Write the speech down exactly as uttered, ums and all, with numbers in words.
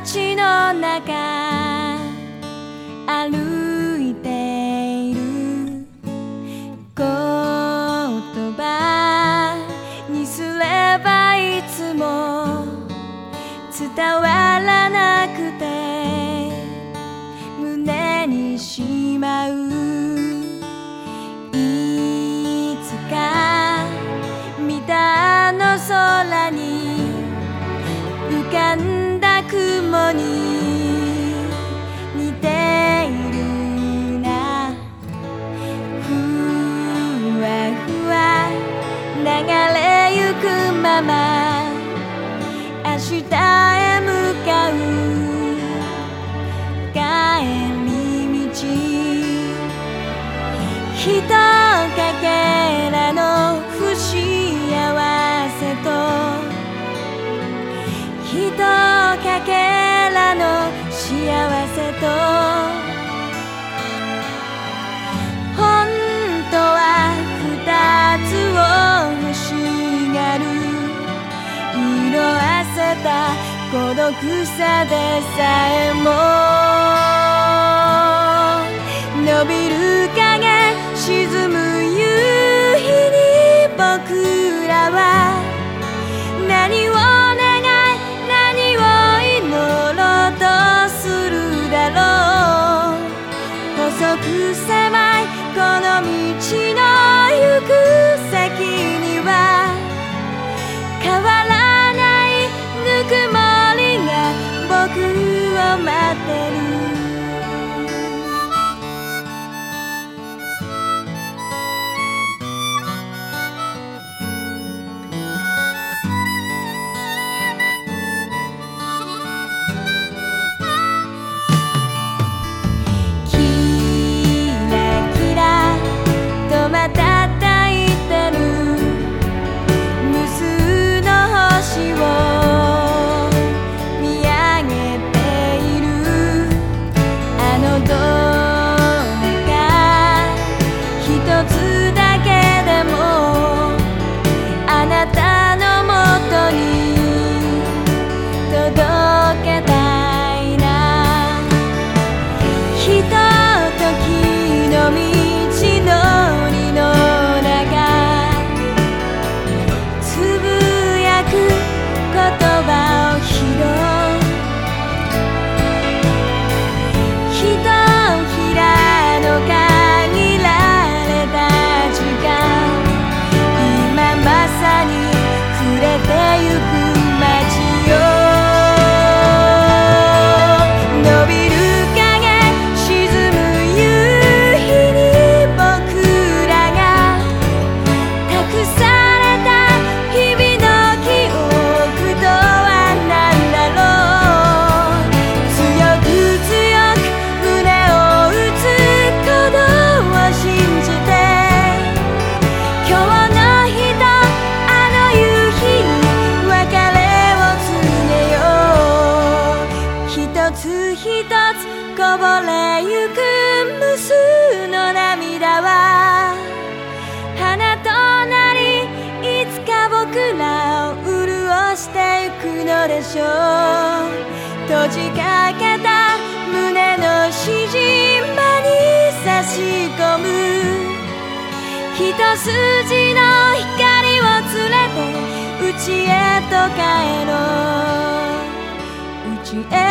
街の中歩いている言葉にすればいつも伝わらなくて胸にしまういつか見たあの空に浮かんだ雲に似ているなふわふわ流れゆくまま明日へ向かう帰り道ひとかけらの不幸せとひとかけらの幸せと本当は二つを欲しがる色あせた孤独さでさえも伸びる影沈む夕日に僕らは何を願い何を祈ろうとするだろう細く狭いこの道の行く先には変わらないぬくもりが僕を待ってるこぼれゆく無数の涙は花となりいつか僕らを潤してゆくのでしょう閉じかけた胸のしじまに差し込む一筋の光を連れて家へと帰ろう家へ